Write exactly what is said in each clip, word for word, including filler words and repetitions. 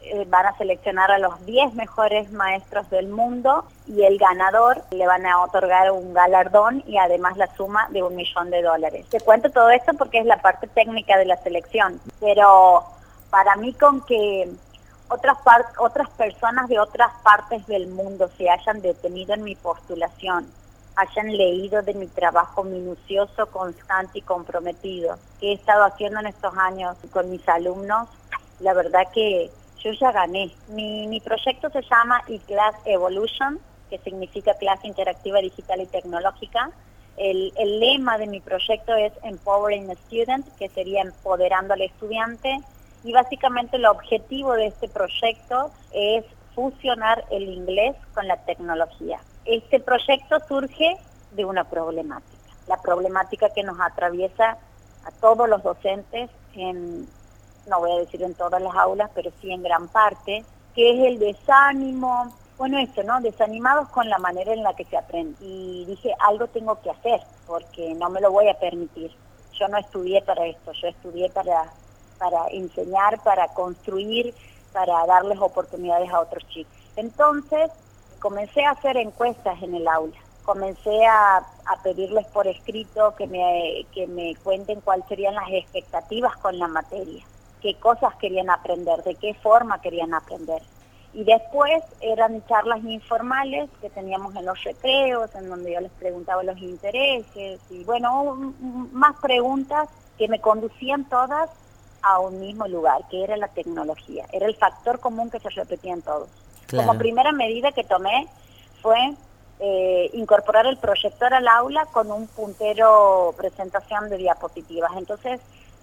eh, van a seleccionar a los diez mejores maestros del mundo y el ganador le van a otorgar un galardón y además la suma de un millón de dólares. Te cuento todo esto porque es la parte técnica de la selección, pero para mí con que otras, par- otras personas de otras partes del mundo se hayan detenido en mi postulación, hayan leído de mi trabajo minucioso, constante y comprometido que he estado haciendo en estos años con mis alumnos, la verdad que yo ya gané. Mi, mi proyecto se llama eClass Evolution, que significa clase interactiva, digital y tecnológica. El, el lema de mi proyecto es Empowering a Student, que sería empoderando al estudiante, y básicamente el objetivo de este proyecto es fusionar el inglés con la tecnología. Este proyecto surge de una problemática, la problemática que nos atraviesa a todos los docentes, en, no voy a decir en todas las aulas, pero sí en gran parte, que es el desánimo, bueno eso, ¿no? Desanimados con la manera en la que se aprende. Y dije, algo tengo que hacer, porque no me lo voy a permitir. Yo no estudié para esto, yo estudié para, para enseñar, para construir, para darles oportunidades a otros chicos. Entonces, comencé a hacer encuestas en el aula, comencé a, a pedirles por escrito que me, que me cuenten cuáles serían las expectativas con la materia, qué cosas querían aprender, de qué forma querían aprender. Y después eran charlas informales que teníamos en los recreos, en donde yo les preguntaba los intereses, y bueno, más preguntas que me conducían todas a un mismo lugar, que era la tecnología, era el factor común que se repetía en todos. Claro. Como primera medida que tomé fue eh, incorporar el proyector al aula con un puntero presentación de diapositivas. Entonces,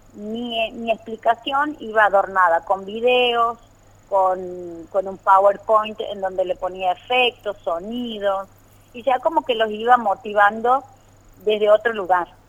mi, mi explicación iba adornada con videos, con, con un PowerPoint en donde le ponía efectos, sonidos, y ya como que los iba motivando desde otro lugar.